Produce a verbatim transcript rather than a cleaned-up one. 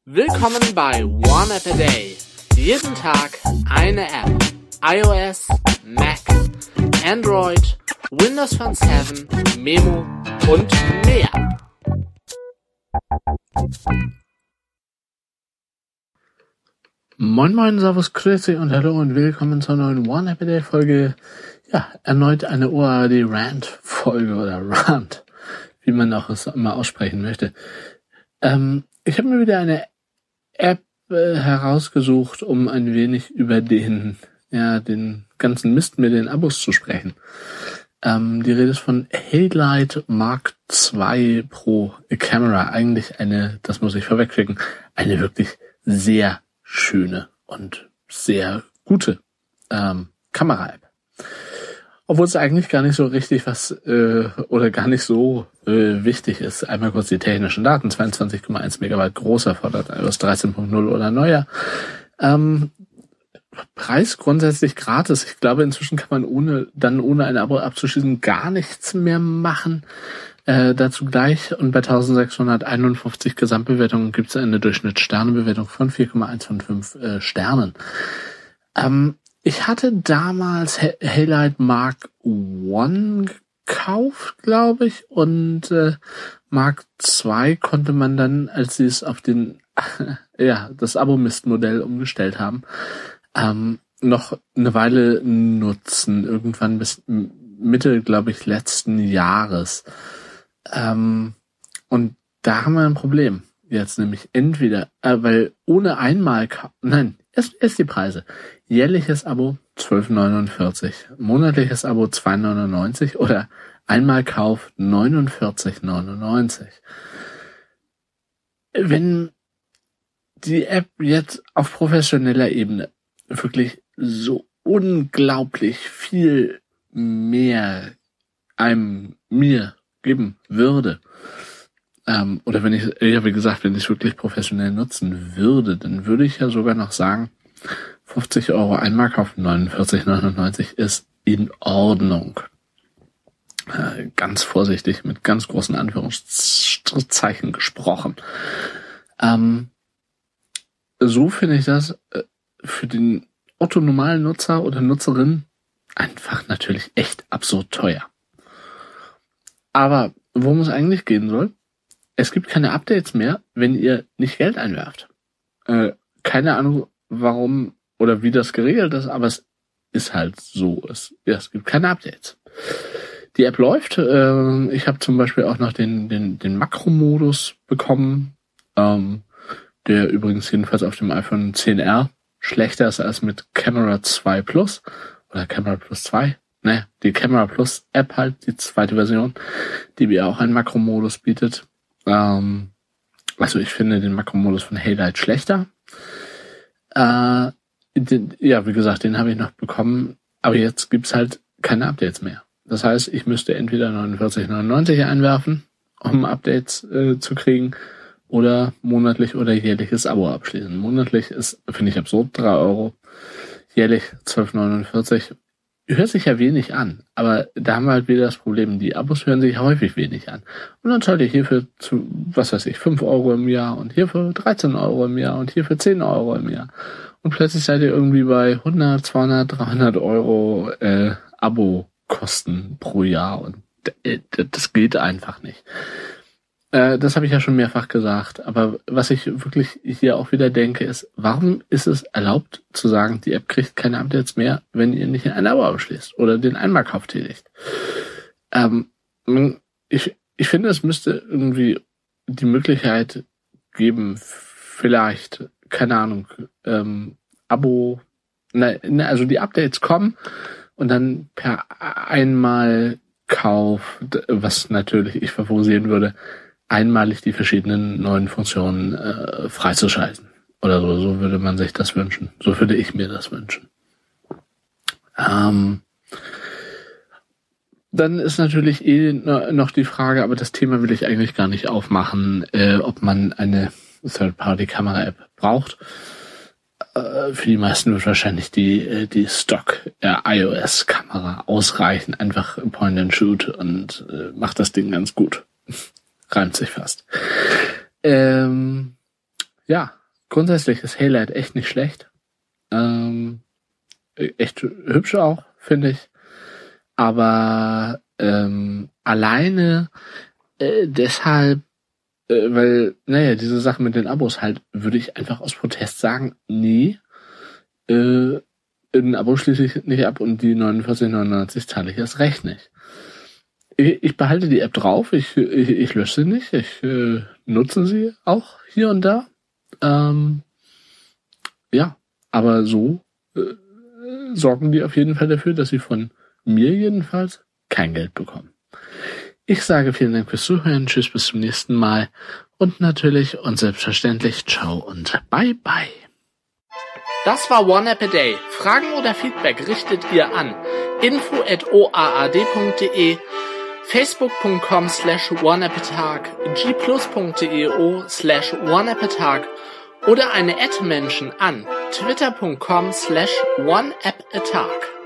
Willkommen bei One App a Day. Jeden Tag eine App. iOS, Mac, Android, Windows Phone sieben, Memo und mehr. Moin moin, servus, grüezi und hallo und willkommen zur neuen One App a Day Folge. Ja, erneut eine O A D Rant Folge oder Rant, wie man auch es immer aussprechen möchte. Ähm, ich habe mir wieder eine App äh, herausgesucht, um ein wenig über den, ja, den ganzen Mist mit den Abos zu sprechen. Ähm, die Rede ist von Halide Mark zwei Pro Camera. Eigentlich eine, das muss ich vorwegschicken, eine wirklich sehr schöne und sehr gute ähm, Kamera-App. Obwohl es eigentlich gar nicht so richtig was äh, oder gar nicht so äh, wichtig ist. Einmal kurz die technischen Daten. zweiundzwanzig Komma eins Megabyte großer, fordert iOS dreizehn Punkt null oder neuer. Ähm, Preis grundsätzlich gratis. Ich glaube, inzwischen kann man ohne dann ohne ein Abo abzuschließen gar nichts mehr machen. Äh, dazu gleich. Und bei eintausendsechshunderteinundfünfzig Gesamtbewertungen gibt es eine Durchschnittssternebewertung von vier Komma eins von fünf äh, Sternen. Ähm, Ich hatte damals Halide Mark eins gekauft, glaube ich, und äh, Mark zwei konnte man dann, als sie es auf den ja das Abo-Mist-Modell umgestellt haben, ähm, noch eine Weile nutzen. Irgendwann bis Mitte, glaube ich, letzten Jahres. Ähm, und da haben wir ein Problem. Jetzt nämlich entweder, äh, weil ohne einmal, nein, erst, erst die Preise. Jährliches Abo zwölf neunundvierzig, monatliches Abo zwei neunundneunzig oder Einmalkauf neunundvierzig neunundneunzig. Wenn die App jetzt auf professioneller Ebene wirklich so unglaublich viel mehr einem mir geben würde, ähm, oder wenn ich, ja wie gesagt, wenn ich es wirklich professionell nutzen würde, dann würde ich ja sogar noch sagen, fünfzig Euro Einmalkauf neunundvierzig neunundneunzig ist in Ordnung. Äh, ganz vorsichtig, mit ganz großen Anführungszeichen gesprochen. Ähm, so finde ich das äh, für den otto-normalen Nutzer oder Nutzerin einfach natürlich echt absurd teuer. Aber worum es eigentlich gehen soll, es gibt keine Updates mehr, wenn ihr nicht Geld einwerft. Äh, keine Ahnung, warum oder wie das geregelt ist, aber es ist halt so. Es, ja, es gibt keine Updates. Die App läuft. Äh, ich habe zum Beispiel auch noch den, den, den Makro-Modus bekommen, ähm, der übrigens jedenfalls auf dem iPhone zehn R schlechter ist als mit Camera zwei Plus oder Camera Plus zwei. Ne, die Camera Plus App halt, die zweite Version, die mir auch einen Makro-Modus bietet. Ähm, also ich finde den Makro-Modus von Halide schlechter. Äh, den, ja, wie gesagt, den habe ich noch bekommen, aber jetzt gibt's halt keine Updates mehr. Das heißt, ich müsste entweder neunundvierzig neunundneunzig einwerfen, um Updates äh, zu kriegen, oder monatlich oder jährliches Abo abschließen. Monatlich ist, finde ich absurd, drei Euro. Jährlich zwölf neunundvierzig. Hört sich ja wenig an, aber da haben wir halt wieder das Problem, die Abos hören sich häufig wenig an. Und dann zahlt ihr hierfür zu, was weiß ich, fünf Euro im Jahr und hierfür dreizehn Euro im Jahr und hierfür zehn Euro im Jahr. Und plötzlich seid ihr irgendwie bei hundert, zweihundert, dreihundert Euro äh, Abo-Kosten pro Jahr und äh, das geht einfach nicht. Äh, das habe ich ja schon mehrfach gesagt, aber was ich wirklich hier auch wieder denke ist, warum ist es erlaubt zu sagen, die App kriegt keine Updates mehr, wenn ihr nicht ein Abo abschließt oder den Einmalkauf tätigt? Ähm, ich, ich finde, es müsste irgendwie die Möglichkeit geben, vielleicht, keine Ahnung, ähm, Abo, ne, ne, also die Updates kommen und dann per Einmalkauf, was natürlich ich favorisieren würde, einmalig die verschiedenen neuen Funktionen äh, freizuschalten. Oder so, so würde man sich das wünschen. So würde ich mir das wünschen. Ähm, dann ist natürlich eh noch die Frage, aber das Thema will ich eigentlich gar nicht aufmachen, äh, ob man eine Third-Party-Kamera-App braucht. Äh, für die meisten wird wahrscheinlich die äh, die Stock-iOS-Kamera ausreichen. Einfach Point-and-Shoot und äh, macht das Ding ganz gut. Reimt sich fast. Ähm, ja, grundsätzlich ist Haylight echt nicht schlecht. Ähm, echt hübsch auch, finde ich. Aber ähm, alleine äh, deshalb, äh, weil, naja, diese Sache mit den Abos halt, würde ich einfach aus Protest sagen, nee, äh, ein Abo schließe ich nicht ab und die neunundvierzig neunundneunzig zahle ich erst recht nicht. Ich, ich behalte die App drauf, ich, ich, ich lösche sie nicht, ich äh, nutze sie auch hier und da. Ähm, ja, aber so äh, sorgen die auf jeden Fall dafür, dass sie von mir jedenfalls kein Geld bekommen. Ich sage vielen Dank fürs Zuhören, tschüss, bis zum nächsten Mal und natürlich und selbstverständlich ciao und bye bye. Das war One App a Day. Fragen oder Feedback richtet ihr an info at o a a d punkt d e, facebook punkt com slash oneappatag, g plus punkt d e o slash oneappatag oder eine Ad-Menschen an twitter punkt com slash oneappatag.